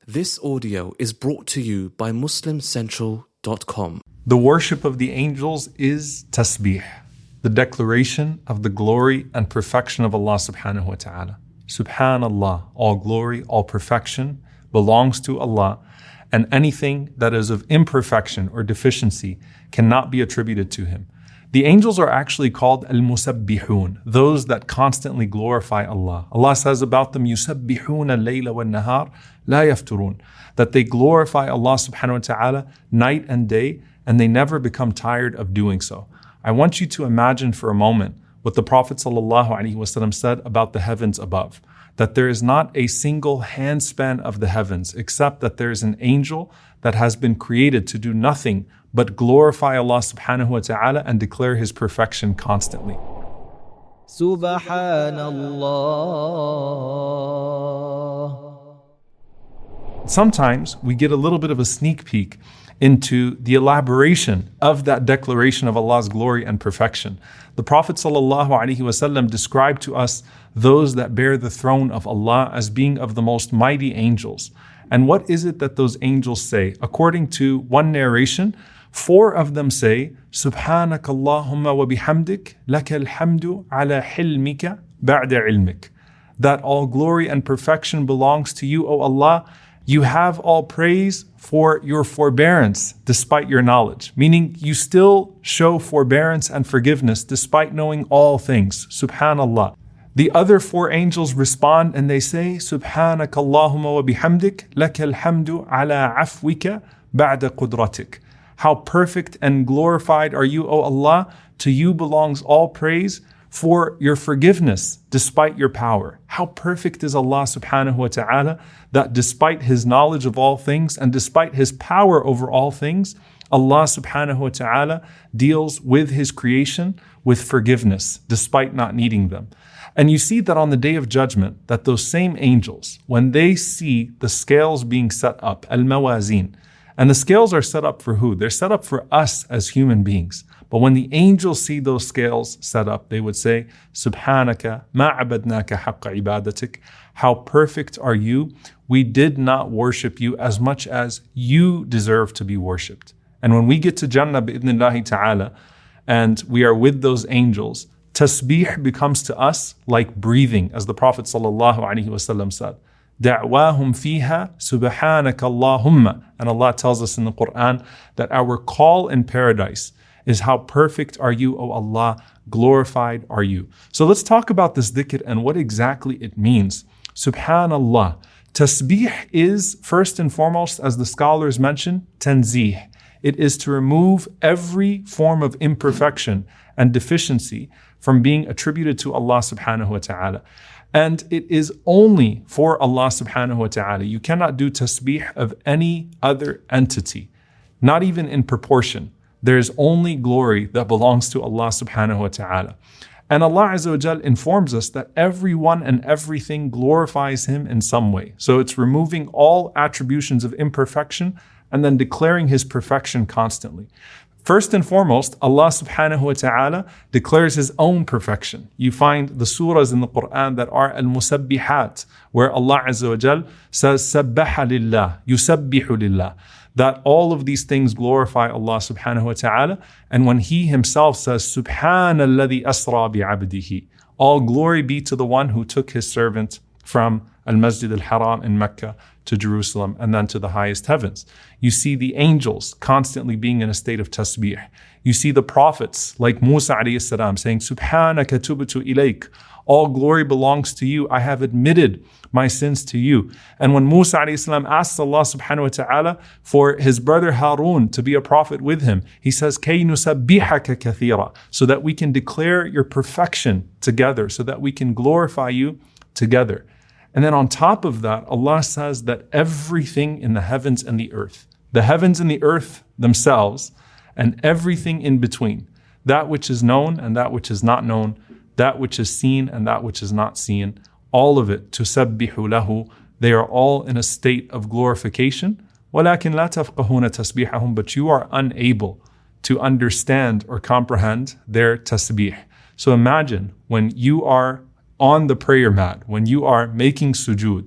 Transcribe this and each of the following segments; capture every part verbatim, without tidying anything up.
This audio is brought to you by Muslim Central dot com. The worship of the angels is tasbih, the declaration of the glory and perfection of Allah subhanahu wa ta'ala. Subhanallah, all glory, all perfection belongs to Allah, and anything that is of imperfection or deficiency cannot be attributed to Him. The angels are actually called al-musabbihun, those that constantly glorify Allah. Allah says about them, yusabbihun al-layla wal-nahar la yafturun, that they glorify Allah subhanahu wa ta'ala night and day, and they never become tired of doing so. I want you to imagine for a moment what the Prophet sallallahu alaihi wasallam said about the heavens above, that there is not a single handspan of the heavens except that there is an angel that has been created to do nothing but glorify Allah subhanahu wa ta'ala and declare His perfection constantly. Subhanallah. Sometimes we get a little bit of a sneak peek into the elaboration of that declaration of Allah's glory and perfection. The Prophet sallallahu alaihi wasallam described to us those that bear the throne of Allah as being of the most mighty angels. And what is it that those angels say? According to one narration, four of them say, Subhanaka Allahumma wa bihamdik, laka alhamdu ala hilmika ba'da ilmik. That all glory and perfection belongs to you, O Allah. You have all praise for your forbearance despite your knowledge. Meaning you still show forbearance and forgiveness despite knowing all things. Subhanallah. The other four angels respond and they say, Subhanaka Allahumma wa bihamdik, laka alhamdu ala afwika ba'da qudratik. How perfect and glorified are you, O Allah. To you belongs all praise for your forgiveness despite your power. How perfect is Allah subhanahu wa ta'ala that despite His knowledge of all things and despite His power over all things, Allah subhanahu wa ta'ala deals with His creation with forgiveness despite not needing them. And you see that on the Day of Judgment, that those same angels, when they see the scales being set up, al-mawazin, and the scales are set up for who? They're set up for us as human beings. But when the angels see those scales set up, they would say, Subhanaka ma abadnaka haqqa ibadatik. How perfect are you? We did not worship you as much as you deserve to be worshipped. And when we get to Jannah bi'idhnillahi ta'ala, and we are with those angels, tasbih becomes to us like breathing, as the Prophet sallallahu alaihi wasallam said. Da'wahum fiha subhanaka Allahumma. And Allah tells us in the Quran that our call in paradise is how perfect are you, O Allah, glorified are you. So let's talk about this dhikr and what exactly it means. Subhanallah. Tasbih is, first and foremost, as the scholars mention, tanzih. It is to remove every form of imperfection and deficiency from being attributed to Allah subhanahu wa ta'ala. And it is only for Allah subhanahu wa ta'ala. You cannot do tasbih of any other entity, not even in proportion. There is only glory that belongs to Allah subhanahu wa ta'ala. And Allah Azza wa Jal informs us that everyone and everything glorifies Him in some way. So it's removing all attributions of imperfection and then declaring His perfection constantly. First and foremost, Allah subhanahu wa ta'ala declares His own perfection. You find the surahs in the Quran that are al-musabbihat, where Allah Azza wa Jal says, Sabbaha lillah, yusabbihu lillah, that all of these things glorify Allah subhanahu wa ta'ala. And when He Himself says, Subhanalladhi asra bi'abdihi, all glory be to the one who took His servant from Al-Masjid al-Haram in Mecca to Jerusalem and then to the highest heavens. You see the angels constantly being in a state of tasbih. You see the prophets like Musa alayhi salam saying, Subhanaka tubtu ilayk. All glory belongs to you. I have admitted my sins to you. And when Musa alayhi salam asks Allah subhanahu wa ta'ala for his brother Harun to be a prophet with him, he says, Kay nusabbihaka kathira, so that we can declare your perfection together, so that we can glorify you together. And then on top of that, Allah says that everything in the heavens and the earth, the heavens and the earth themselves, and everything in between, that which is known and that which is not known, that which is seen and that which is not seen, all of it, tusabbihu lahu, they are all in a state of glorification. وَلَكِنْ لَا تَفْقَهُونَ تَسْبِيحَهُمْ, but you are unable to understand or comprehend their tasbih. So imagine when you are on the prayer mat, when you are making sujood,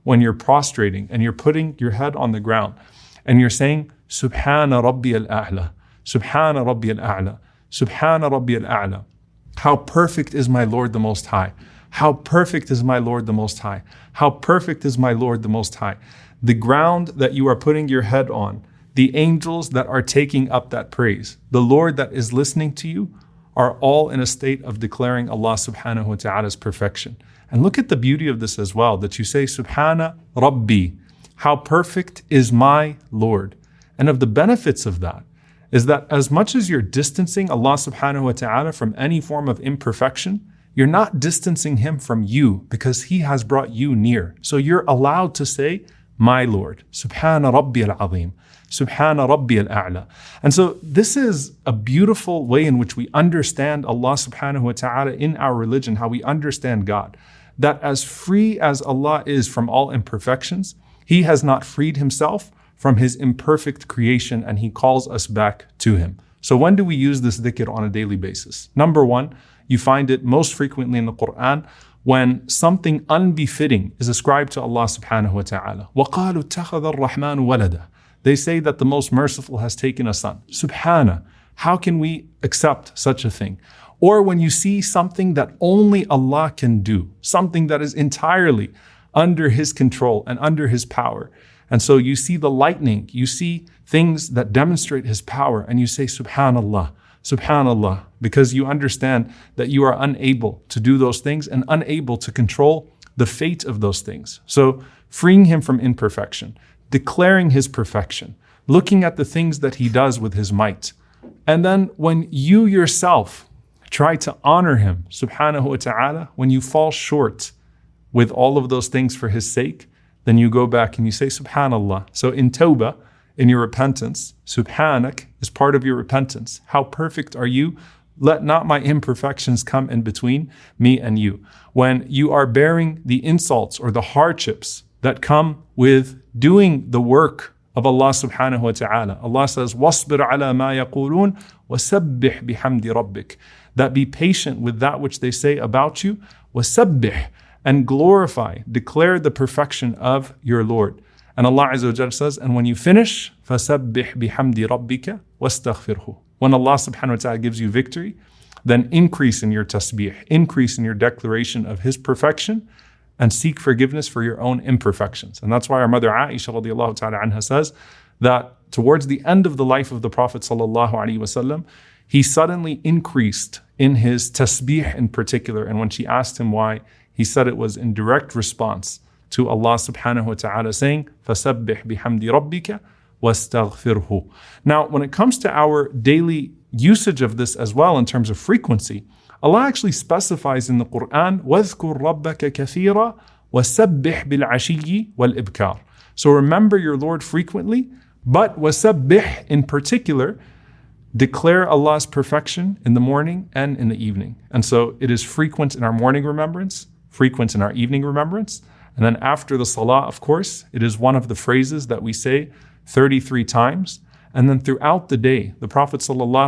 when you're prostrating and you're putting your head on the ground and you're saying, Subhana Rabbi al-A'la, Subhana Rabbi al-A'la, Subhana Rabbi al-A'la. How perfect is my Lord the Most High. How perfect is my Lord the Most High. How perfect is my Lord the Most High. The ground that you are putting your head on, the angels that are taking up that praise, the Lord that is listening to you, are all in a state of declaring Allah subhanahu wa ta'ala's perfection. And look at the beauty of this as well, that you say, Subhana Rabbi, how perfect is my Lord. And of the benefits of that is that as much as you're distancing Allah subhanahu wa ta'ala from any form of imperfection, you're not distancing Him from you because He has brought you near. So you're allowed to say, my Lord, Subhana Rabbi al-Azim, Subhana Rabbi al-A'la. And so this is a beautiful way in which we understand Allah subhanahu wa ta'ala in our religion, how we understand God. That as free as Allah is from all imperfections, He has not freed Himself from His imperfect creation, and He calls us back to Him. So when do we use this dhikr on a daily basis? Number one, you find it most frequently in the Quran when something unbefitting is ascribed to Allah subhanahu wa ta'ala. وَقَالُوا اتَّخَذَ الرَّحْمَنُ وَلَدًا. They say that the most merciful has taken a son. Subhana, how can we accept such a thing? Or when you see something that only Allah can do, something that is entirely under His control and under His power. And so you see the lightning, you see things that demonstrate His power, and you say, Subhanallah, Subhanallah, because you understand that you are unable to do those things and unable to control the fate of those things. So freeing Him from imperfection, declaring His perfection, looking at the things that He does with His might. And then when you yourself try to honor Him, subhanahu wa ta'ala, when you fall short with all of those things for His sake, then you go back and you say, Subhanallah. So in Tawbah, in your repentance, Subhanak is part of your repentance. How perfect are you? Let not my imperfections come in between me and you. When you are bearing the insults or the hardships that come with doing the work of Allah subhanahu wa ta'ala. Allah says, وَاصْبِرْ عَلَى مَا يَقُولُونَ وَسَبِّحْ بِحَمْدِ رَبِّكَ. That be patient with that which they say about you. وَسَبِّحْ. And glorify, declare the perfection of your Lord. And Allah Azza wa Jalla says, and when you finish, فَسَبِّحْ بِحَمْدِ رَبِّكَ وَاسْتَغْفِرْهُ. When Allah subhanahu wa ta'ala gives you victory, then increase in your tasbih, increase in your declaration of His perfection, and seek forgiveness for your own imperfections. And that's why our mother Aisha radiallahu ta'ala anha says that towards the end of the life of the Prophet sallallahu alaihi wasallam, he suddenly increased in his tasbih in particular. And when she asked him why, he said it was in direct response to Allah subhanahu wa ta'ala saying, فَسَبِّحْ بِحَمْدِ رَبِّكَ وَاسْتَغْفِرْهُ. Now, when it comes to our daily usage of this as well in terms of frequency, Allah actually specifies in the Quran, وَاذْكُرْ رَبَّكَ كَثِيرًا وَسَبِّحْ بِالْعَشِيِّ وَالْإِبْكَارِ. So remember your Lord frequently, but وَسَبِّحْ in particular, declare Allah's perfection in the morning and in the evening. And so it is frequent in our morning remembrance, frequent in our evening remembrance. And then after the salah, of course, it is one of the phrases that we say thirty-three times. And then throughout the day, the Prophet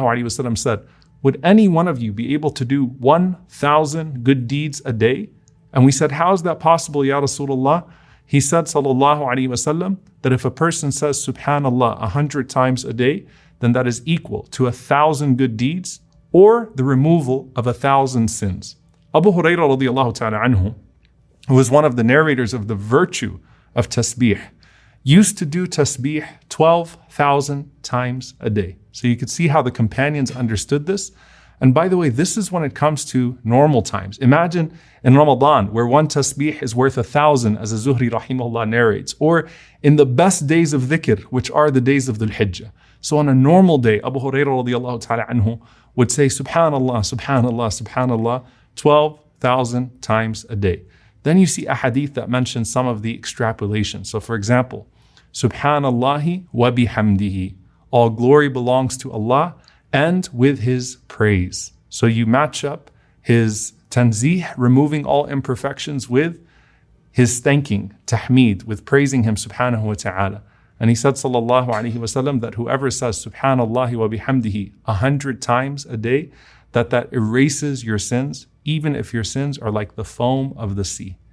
ﷺ said, would any one of you be able to do one thousand good deeds a day? And we said, how is that possible, Ya Rasulullah? He said, sallallahu alaihi wasallam, that if a person says subhanallah a hundred times a day, then that is equal to a thousand good deeds or the removal of a thousand sins. Abu Hurairah radiallahu ta'ala anhu, who was one of the narrators of the virtue of tasbih, used to do tasbih twelve thousand times a day. So you could see how the companions understood this. And by the way, this is when it comes to normal times. Imagine in Ramadan, where one tasbih is worth a thousand, as Az-Zuhri rahimahullah narrates, or in the best days of dhikr, which are the days of Dhul Hijjah. So on a normal day, Abu Hurairah radiallahu ta'ala anhu would say, Subhanallah, Subhanallah, Subhanallah, twelve thousand times a day. Then you see a hadith that mentions some of the extrapolation. So for example, Subhanallahi wa bihamdihi. All glory belongs to Allah and with His praise. So you match up His tanzih, removing all imperfections, with His thanking, tahmeed, with praising Him subhanahu wa ta'ala. And he said sallallahu alaihi wasallam that whoever says Subhanallahi wa bihamdihi a hundred times a day, that that erases your sins, even if your sins are like the foam of the sea.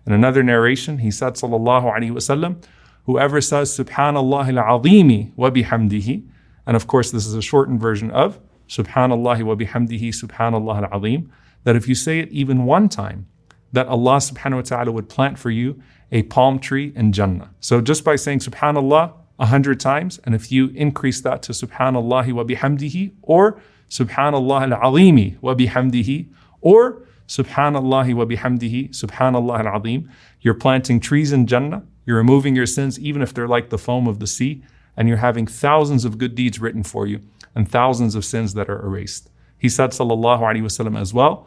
In another narration, he said, sallallahu alayhi wasallam, whoever says Subhanallah al-Azimi wa bihamdihi, and of course this is a shortened version of Subhanallah wa bihamdihi, Subhanallah al-Azim, that if you say it even one time, that Allah subhanahu wa ta'ala would plant for you a palm tree in Jannah. So just by saying Subhanallah a hundred times, and if you increase that to Subhanallah wa bihamdihi, or Subhanallah al-Azimi wa bihamdihi, or Subhanallah wa bihamdihi, Subhanallah al-Azim, you're planting trees in Jannah, you're removing your sins even if they're like the foam of the sea, and you're having thousands of good deeds written for you, and thousands of sins that are erased. He said, sallallahu alayhi wasallam as well,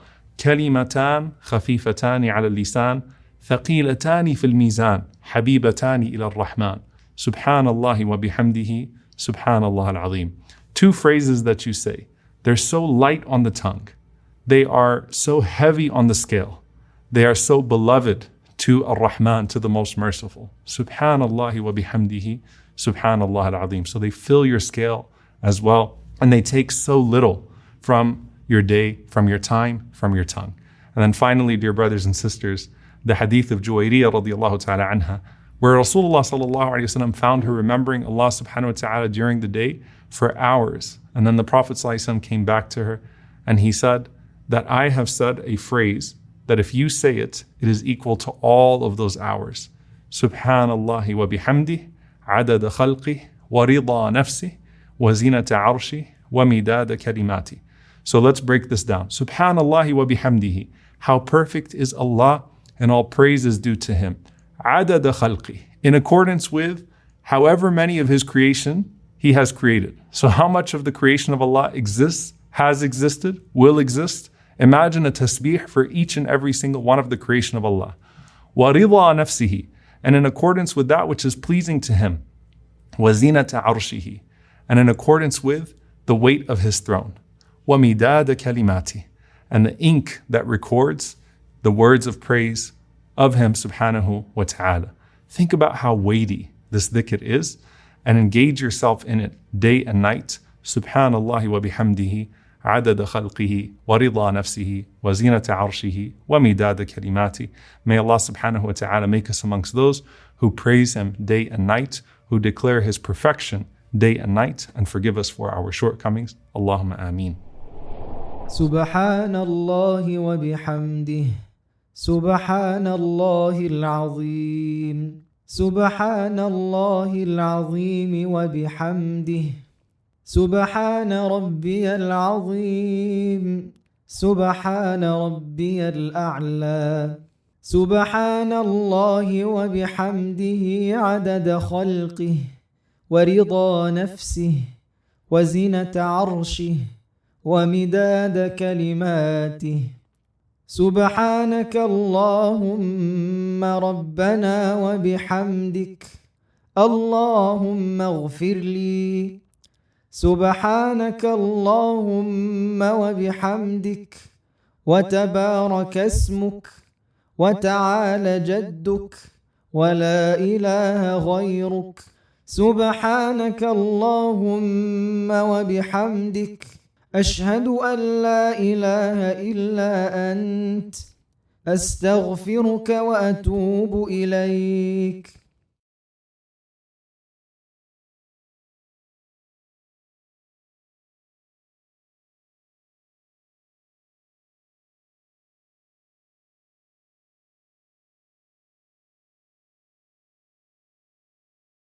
كلمتان خفيفتان على اللسان ثقيلتان في الميزان حبيبتان إلى الرحمن سبحان الله وبحمده سبحان الله العظيم. Two phrases that you say, they're so light on the tongue, they are so heavy on the scale, they are so beloved to Ar-Rahman, to the most merciful. Subhanallah wa bihamdihi, Subhanallah al-Azim. So they fill your scale as well, and they take so little from your day, from your time, from your tongue. And then finally, dear brothers and sisters, the hadith of Juwayriyah radiallahu ta'ala anha, where Rasulullah sallallahu alayhi wa sallam found her remembering Allah subhanahu wa ta'ala during the day for hours. And then the Prophet sallallahu alayhi wa sallam came back to her and he said that I have said a phrase that if you say it, it is equal to all of those hours. Subhanallah wa bihamdih, adada khalqih, wa rida nafsih, wa zinata arshih, wa midada kalimati. So let's break this down. Subhanallah wa bihamdihi. How perfect is Allah, and all praise is due to Him. Adada khalqi. In accordance with however many of His creation He has created. So how much of the creation of Allah exists, has existed, will exist? Imagine a tasbih for each and every single one of the creation of Allah. Wa rida nafsihi. And in accordance with that which is pleasing to Him. Wa zinata arshihi. And in accordance with the weight of His throne. وَمِدَادَ كَلِمَاتِ, and the ink that records the words of praise of Him subhanahu wa ta'ala. Think about how weighty this dhikr is and engage yourself in it day and night. Subhanallah wa bihamdihi, adada khalqihi, wa rida nafsihi, wa zinata arshihi, wa midada kalimati. May Allah subhanahu wa ta'ala make us amongst those who praise Him day and night, who declare His perfection day and night, and forgive us for our shortcomings. Allahumma ameen. سبحان الله وبحمده سبحان الله العظيم سبحان الله العظيم وبحمده سبحان ربي العظيم سبحان ربي الأعلى سبحان الله وبحمده عدد خلقه ورضا نفسه وزنة عرشه ومداد كلماته سبحانك اللهم ربنا وبحمدك اللهم اغفر لي سبحانك اللهم وبحمدك وتبارك اسمك وتعالى جدك ولا إله غيرك سبحانك اللهم وبحمدك أشهد أن لا إله إلا أنت أستغفرك وأتوب إليك.